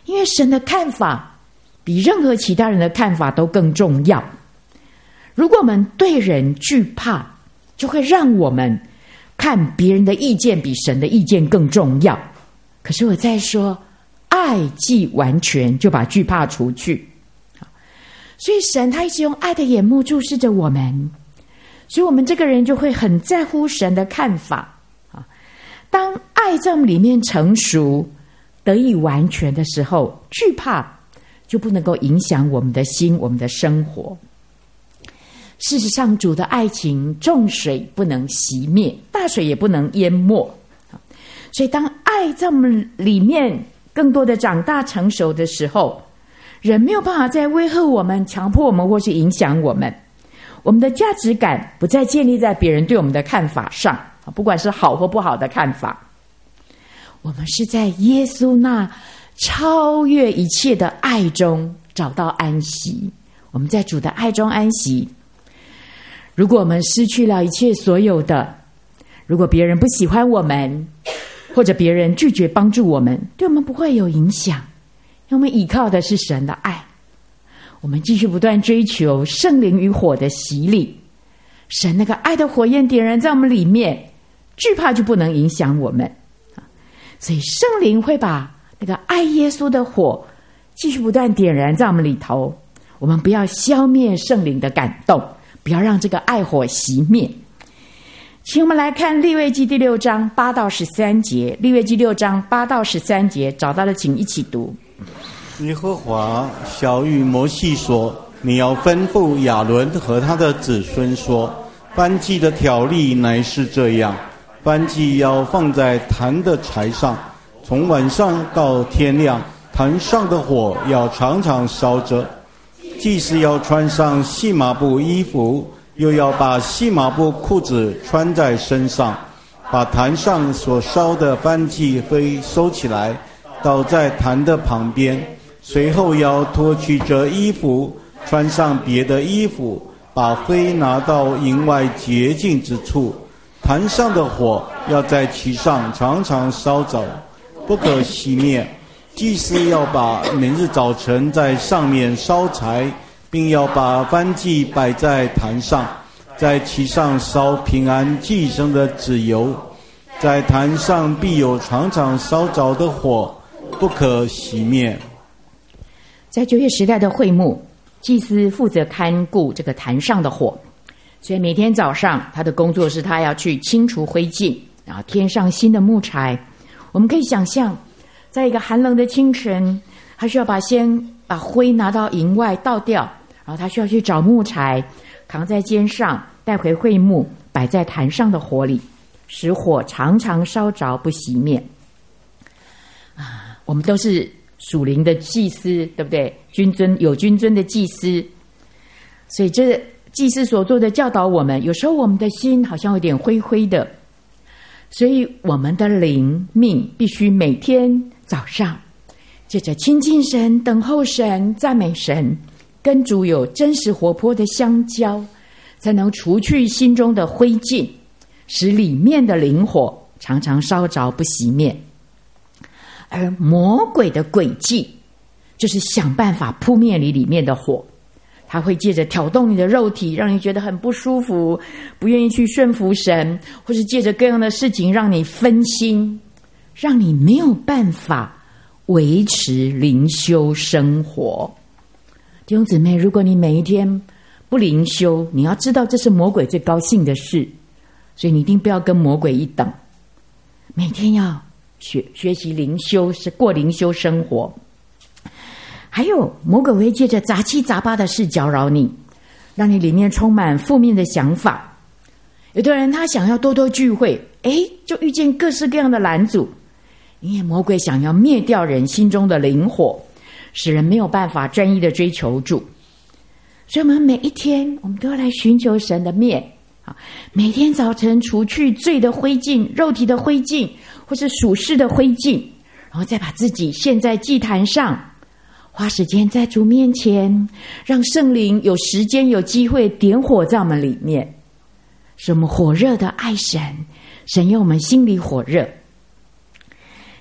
因为神的看法比任何其他人的看法都更重要。如果我们对人惧怕，就会让我们看别人的意见比神的意见更重要。可是我再说，爱既完全，就把惧怕除去。所以神他一直用爱的眼目注视着我们，所以我们这个人就会很在乎神的看法。当爱在我们里面成熟得以完全的时候，惧怕就不能够影响我们的心，我们的生活。事实上，主的爱情重水不能熄灭，大水也不能淹没。所以当爱在我们里面更多的长大成熟的时候，人没有办法再威吓我们，强迫我们，或是影响我们。我们的价值感不再建立在别人对我们的看法上，不管是好或不好的看法。我们是在耶稣那超越一切的爱中找到安息，我们在主的爱中安息。如果我们失去了一切所有的，如果别人不喜欢我们，或者别人拒绝帮助我们，对我们不会有影响，因为我们依靠的是神的爱。我们继续不断追求圣灵与火的洗礼，神那个爱的火焰点燃在我们里面，惧怕就不能影响我们。所以圣灵会把那个爱耶稣的火继续不断点燃在我们里头。我们不要消灭圣灵的感动，不要让这个爱火熄灭。请我们来看利未记第六章八到十三节，利未记六章八到十三节，找到了请一起读。 耶和华晓谕摩西说，你要吩咐亚伦和他的子孙说，燔祭的条例乃是这样，燔祭要放在坛的柴上，从晚上到天亮，坛上的火要常常烧着。祭司要穿上细麻布衣服，又要把细麻布裤子穿在身上，把坛上所烧的燔祭灰收起来，倒在坛的旁边。随后要脱去这衣服，穿上别的衣服，把灰拿到营外洁净之处。坛上的火要在其上常常烧着，不可熄灭。祭司要把每日早晨在上面烧柴，并要把燔祭摆在坛上，在其上烧平安祭牲的脂油。在坛上必有常常烧着的火，不可熄灭。 在旧约时代的会幕，祭司负责看顾这个坛上的火，所以每天早上他的工作是他要去清除灰烬，然后添上新的木柴。我们可以想象，在一个寒冷的清晨，他需要把先把灰拿到营外倒掉，然后他需要去找木柴，扛在肩上带回会幕，摆在坛上的火里，使火常常烧着不熄灭。啊，我们都是属灵的祭司，对不对？君尊有君尊的祭司，所以这祭司所做的教导我们，有时候我们的心好像有点灰灰的，所以我们的灵命必须每天早上借着亲近神、等候神、赞美神，跟主有真实活泼的相交，才能除去心中的灰烬，使里面的灵火常常烧着不熄灭。而魔鬼的诡计就是想办法扑灭你里面的火，他会借着挑动你的肉体，让你觉得很不舒服，不愿意去顺服神，或是借着各样的事情让你分心，让你没有办法维持灵修生活。弟兄姊妹，如果你每一天不灵修，你要知道这是魔鬼最高兴的事，所以你一定不要跟魔鬼一等，每天要学学习灵修，是过灵修生活。还有魔鬼会借着杂七杂八的事搅扰你，让你里面充满负面的想法。有的人他想要多多聚会，诶，就遇见各式各样的拦阻，因为魔鬼想要灭掉人心中的灵火，使人没有办法专一的追求主。所以我们每一天我们都要来寻求神的面，每天早晨除去罪的灰烬、肉体的灰烬，或是属世的灰烬，然后再把自己献在祭坛上，花时间在主面前，让圣灵有时间有机会点火在我们里面，使我们火热的爱神，神有我们心里火热。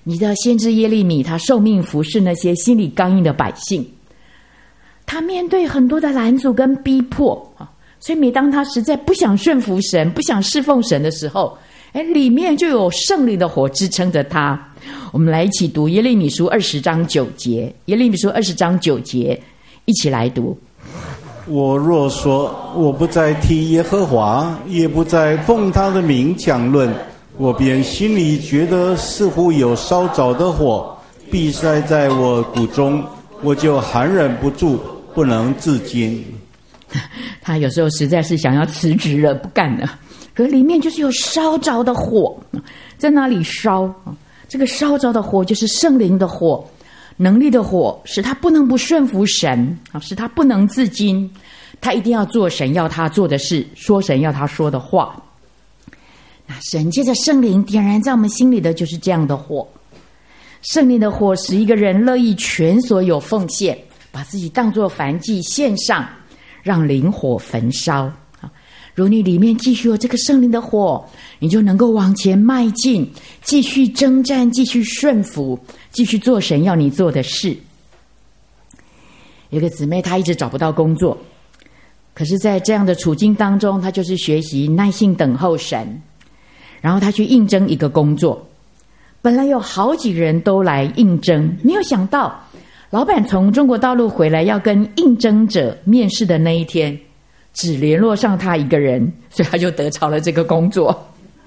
你知道先知耶利米他受命服侍那些心里刚硬的百姓，他面对很多的拦阻跟逼迫，所以每当他实在不想顺服神，不想侍奉神的时候，哎，里面就有圣灵的火支撑着他。我们来一起读耶利米书二十章九节，耶利米书二十章九节，一起来读。 我若说我不再提耶和华，也不再奉他的名讲论，我便心里觉得似乎有烧着的火必塞在我骨中，我就含忍不住，不能自禁。 他有时候实在是想要辞职了，不干了，可里面就是有烧着的火，在哪里烧？这个烧着的火就是圣灵的火，能力的火，使他不能不顺服神，使他不能自禁，他一定要做神要他做的事，说神要他说的话。那神借着圣灵点燃在我们心里的就是这样的火。圣灵的火使一个人乐意全所有奉献，把自己当作燔祭献上，让灵火焚烧。如你里面继续有这个圣灵的火，你就能够往前迈进，继续征战，继续顺服，继续做神要你做的事。有个姊妹她一直找不到工作，可是在这样的处境当中，她就是学习耐心等候神，然后她去应征一个工作。本来有好几个人都来应征，没有想到老板从中国大陆回来要跟应征者面试的那一天，只联络上他一个人，所以他就得着了这个工作。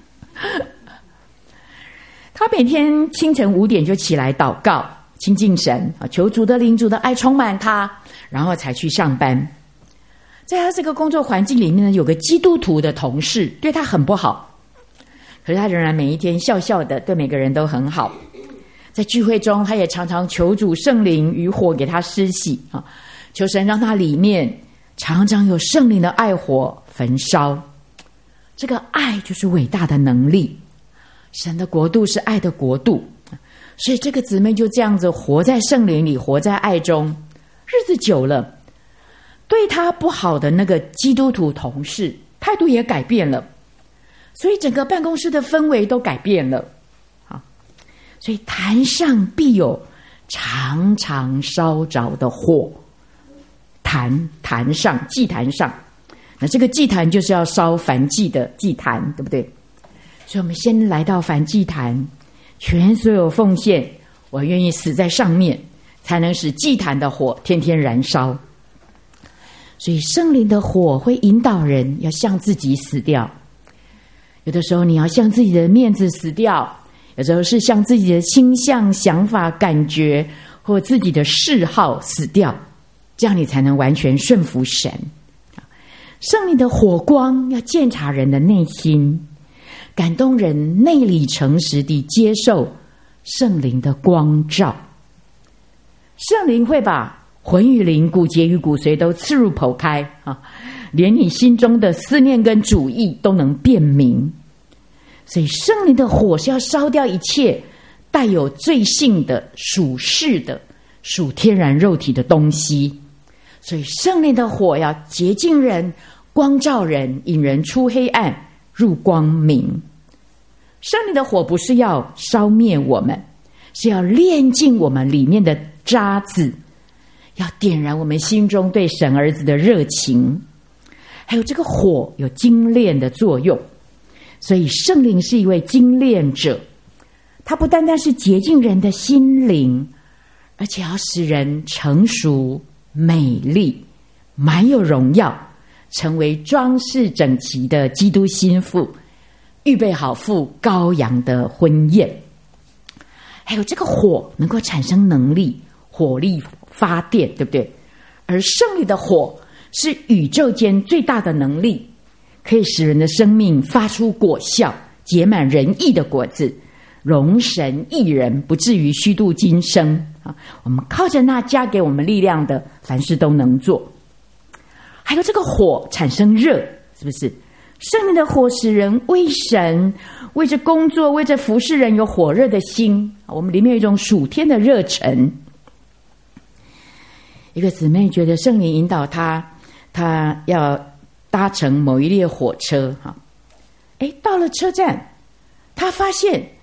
他每天清晨五点就起来祷告亲近神，求主的灵主的爱充满他，然后才去上班。在他这个工作环境里面呢，有个基督徒的同事对他很不好，可是他仍然每一天笑笑的，对每个人都很好。在聚会中，他也常常求主圣灵与火给他施洗，求神让他里面常常有圣灵的爱火焚烧。这个爱就是伟大的能力，神的国度是爱的国度，所以这个姊妹就这样子活在圣灵里，活在爱中。日子久了，对他不好的那个基督徒同事态度也改变了，所以整个办公室的氛围都改变了。所以坛上必有常常烧着的火，坛坛上祭坛上，那这个祭坛就是要烧燔祭的祭坛，对不对？所以我们先来到燔祭坛，全所有奉献，我愿意死在上面，才能使祭坛的火天天燃烧。所以圣灵的火会引导人要向自己死掉，有的时候你要向自己的面子死掉，有时候是向自己的倾向、想法、感觉或自己的嗜好死掉，这样你才能完全顺服神。圣灵的火光要鉴察人的内心，感动人内里诚实地接受圣灵的光照。圣灵会把魂与灵、骨节与骨髓都刺入剖开，连你心中的思念跟主意都能辨明。所以圣灵的火是要烧掉一切带有罪性的、属世的、属天然肉体的东西。所以圣灵的火要洁净人、光照人，引人出黑暗入光明。圣灵的火不是要烧灭我们，是要炼净我们里面的渣子，要点燃我们心中对神儿子的热情。还有这个火有精炼的作用，所以圣灵是一位精炼者，他不单单是洁净人的心灵，而且要使人成熟、美丽、满有荣耀，成为装饰整齐的基督心腹，预备好赴羔羊的婚宴。还有这个火能够产生能力，火力发电，对不对？而圣灵的火是宇宙间最大的能力，可以使人的生命发出果效，结满仁义的果子，容神益人，不至于虚度今生啊！我们靠着那加给我们力量的，凡事都能做。还有这个火产生热，是不是？圣灵的火使人为神、为着工作、为着服侍人有火热的心，我们里面有一种属天的热忱。一个姊妹觉得圣灵引导她，她要搭乘某一列火车，哈，哎，到了车站，她发现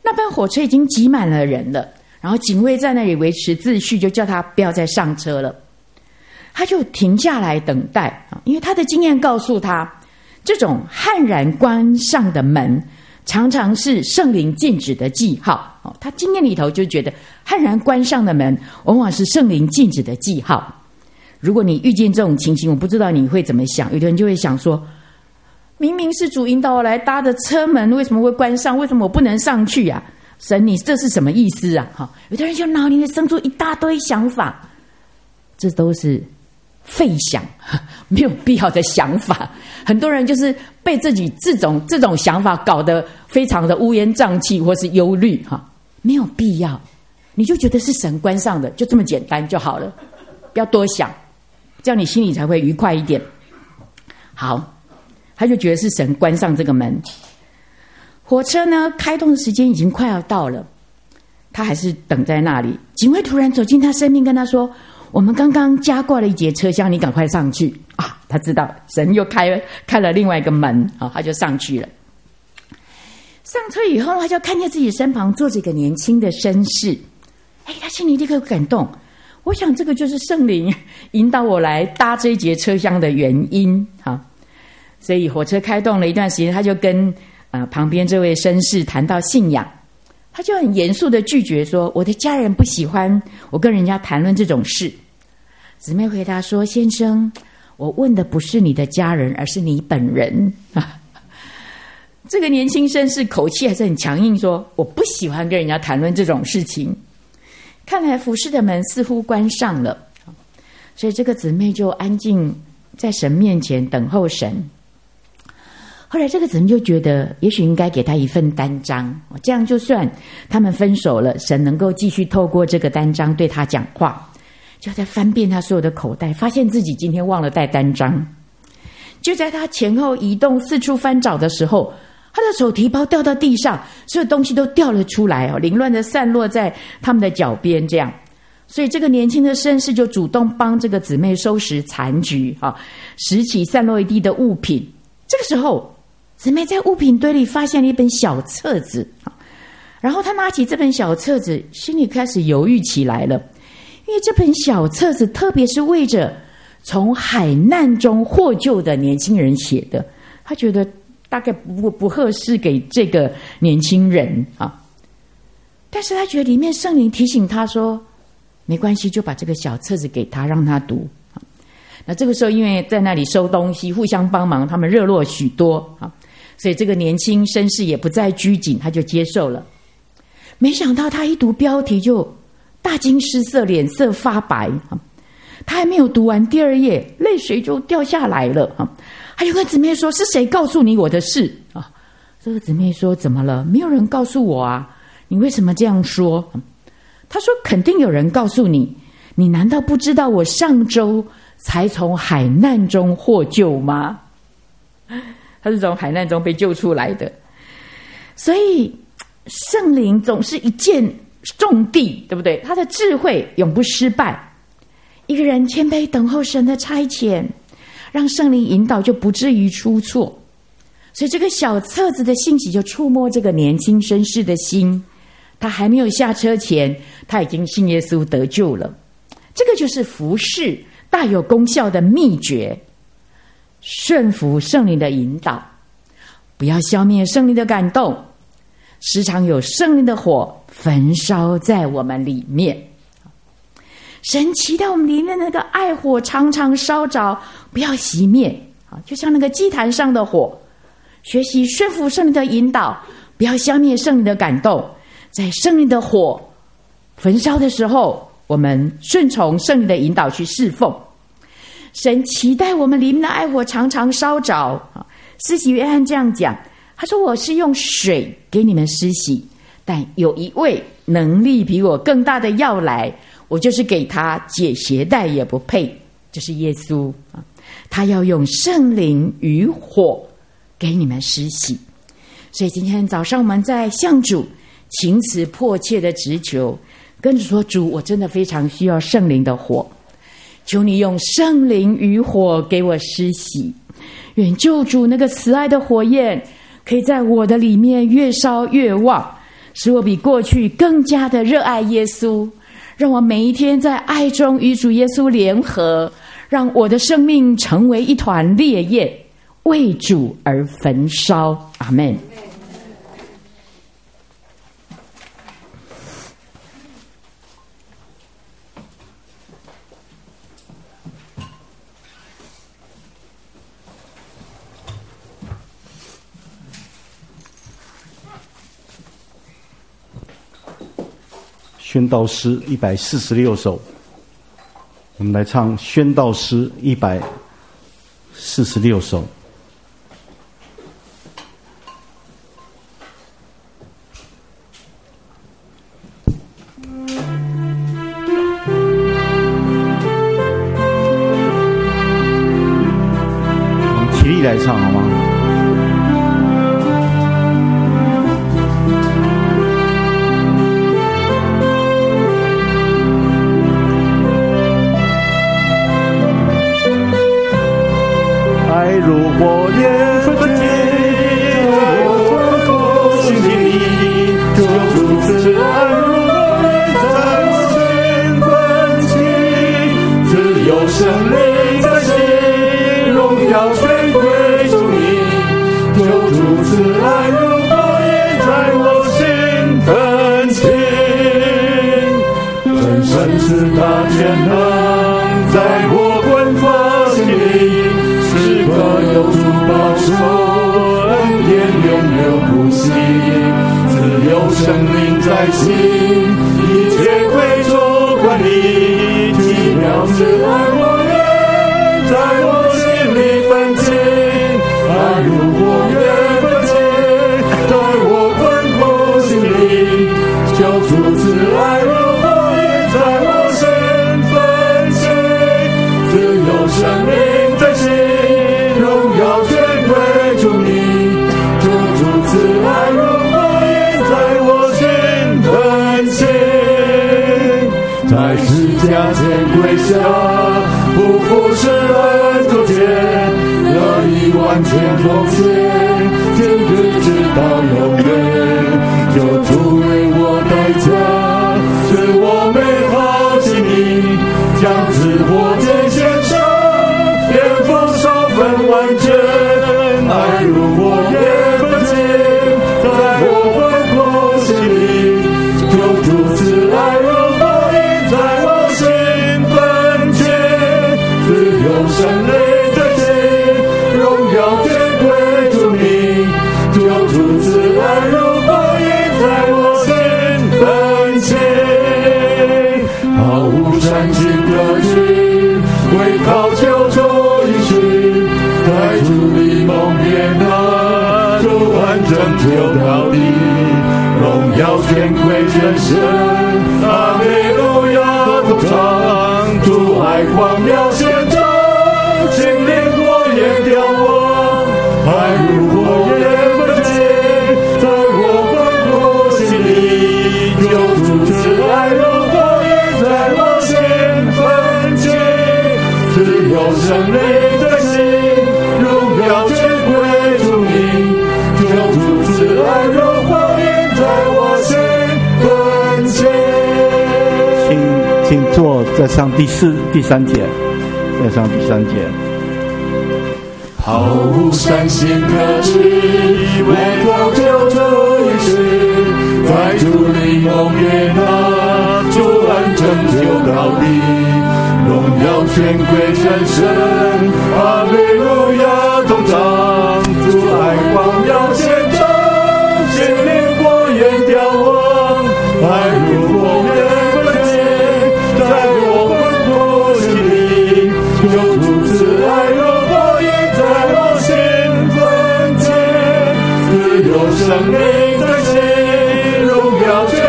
那班火车已经挤满了人了，然后警卫在那里维持秩序，就叫他不要再上车了。他就停下来等待，因为他的经验告诉他，这种悍然关上的门常常是圣灵禁止的记号。他经验里头就觉得悍然关上的门往往是圣灵禁止的记号。如果你遇见这种情形，我不知道你会怎么想。有的人就会想说，明明是主引导我来搭的车门，为什么会关上？为什么我不能上去啊？神，你这是什么意思啊？有的人就脑里面生出一大堆想法，这都是废想，没有必要的想法。很多人就是被自己这种这种想法搞得非常的乌烟瘴气或是忧虑，没有必要。你就觉得是神关上的，就这么简单就好了，不要多想，这样你心里才会愉快一点。好，他就觉得是神关上这个门。火车呢，开动的时间已经快要到了，他还是等在那里。警卫突然走进他身边，跟他说，我们刚刚加挂了一节车厢，你赶快上去啊！他知道神又开开了另外一个门啊，他就上去了。上车以后，他就看见自己身旁坐着一个年轻的绅士，哎，他心里立刻感动。我想这个就是圣灵引导我来搭这一节车厢的原因啊。所以火车开动了一段时间，他就跟呃旁边这位绅士谈到信仰。他就很严肃的拒绝说，我的家人不喜欢我跟人家谈论这种事。姊妹回答说，先生，我问的不是你的家人，而是你本人。这个年轻绅士口气还是很强硬，说我不喜欢跟人家谈论这种事情。看来服侍的门似乎关上了，所以这个姊妹就安静在神面前等候神。后来这个姊妹就觉得也许应该给他一份单张，这样就算他们分手了，神能够继续透过这个单张对他讲话。就在翻遍他所有的口袋，发现自己今天忘了带单张。就在他前后移动四处翻找的时候，他的手提包掉到地上，所有东西都掉了出来，凌乱的散落在他们的脚边，这样。所以这个年轻的绅士就主动帮这个姊妹收拾残局，拾起散落一地的物品。这个时候姊妹在物品堆里发现了一本小册子，然后她拿起这本小册子，心里开始犹豫起来了。因为这本小册子特别是为着从海难中获救的年轻人写的，她觉得大概不不合适给这个年轻人啊。但是她觉得里面圣灵提醒她说，没关系，就把这个小册子给他，让他读。那这个时候因为在那里收东西，互相帮忙，他们热络许多啊，所以这个年轻绅士也不再拘谨，他就接受了。没想到他一读标题就大惊失色，脸色发白。他还没有读完第二页，泪水就掉下来了。他就跟姊妹说，是谁告诉你我的事？这个姊妹说，怎么了？没有人告诉我啊，你为什么这样说？他说，肯定有人告诉你，你难道不知道我上周才从海难中获救吗？他是从海难中被救出来的。所以圣灵总是一箭中地，对不对？他的智慧永不失败。一个人谦卑等候神的差遣，让圣灵引导，就不至于出错。所以这个小册子的信息就触摸这个年轻绅士的心，他还没有下车前，他已经信耶稣得救了。这个就是服事大有功效的秘诀，顺服圣灵的引导，不要消灭圣灵的感动，时常有圣灵的火焚烧在我们里面。神期待我们里面那个爱火常常烧着，不要熄灭，就像那个祭坛上的火。学习顺服圣灵的引导，不要消灭圣灵的感动，在圣灵的火焚烧的时候，我们顺从圣灵的引导去侍奉。神期待我们里面的爱火常常烧着。施洗约翰这样讲，他说，我是用水给你们施洗，但有一位能力比我更大的要来，我就是给他解鞋带也不配，就是耶稣。他要用圣灵与火给你们施洗。所以今天早上我们在向主情辞迫切的直求，跟主说，主，我真的非常需要圣灵的火，求你用圣灵与火给我施洗。愿救主那个慈爱的火焰可以在我的里面越烧越旺， 使我比过去更加的热爱耶稣，让我每一天在爱中与主耶稣联合，让我的生命成为一团烈焰，为主而焚烧。阿们。 宣道诗一百四十六首，我们来唱宣道诗一百四十六首。我们起立来唱好吗？如火焰焚尽我心里，就如此爱如火焰在我心焚起，自有生灵在心，荣耀全归主你，就如此爱如火焰在我心焚起，真神是大全能在我魂魄心里，时刻有主保守，恩典永流不息，自有生灵在心，一切归主管理，奇妙慈爱火焰在我心里焚尽，爱如火焰焚尽，在我魂魄心里，就主慈爱如火焰在我心焚尽，自有生灵在心，荣耀全归主你，就主慈爱如火焰在我心焚尽，在十架前跪下，不服侍恩作见，乐意完全奉献，坚决直到永远，就主为我代价，是我美好心意，将自我间献上，连丰收分完全，爱如火焰焚尽，在我魂魄心里，就主慈爱如火焰在我心焚尽，自有生灵在心，荣耀全归主你，就主慈爱如火焰在我心焚尽，毫无善心可取，唯靠救主应许，在主里蒙悦纳，主完拯救到底，荣耀全归真神，阿利路亚颂唱，主爱光耀显彰，心灵火焰雕望，爱如火焰焚尽，在我魂魄心里，有主慈爱如火焰在我心焚尽，自有生灵在心，荣耀全归主你，就主慈爱如火焰在我心焚尽。请请坐，再上第四、第三节，再上第三节。毫无善心可取，唯靠救主应许，在主里蒙悦纳，主恩拯救到底，荣耀全归真神，哈利路亚颂唱，主爱光耀显彰，心灵火焰雕望，爱如火焰焚尽，在我魂魄心里，有主慈爱如火焰在我心焚尽，自有生灵在心，荣耀全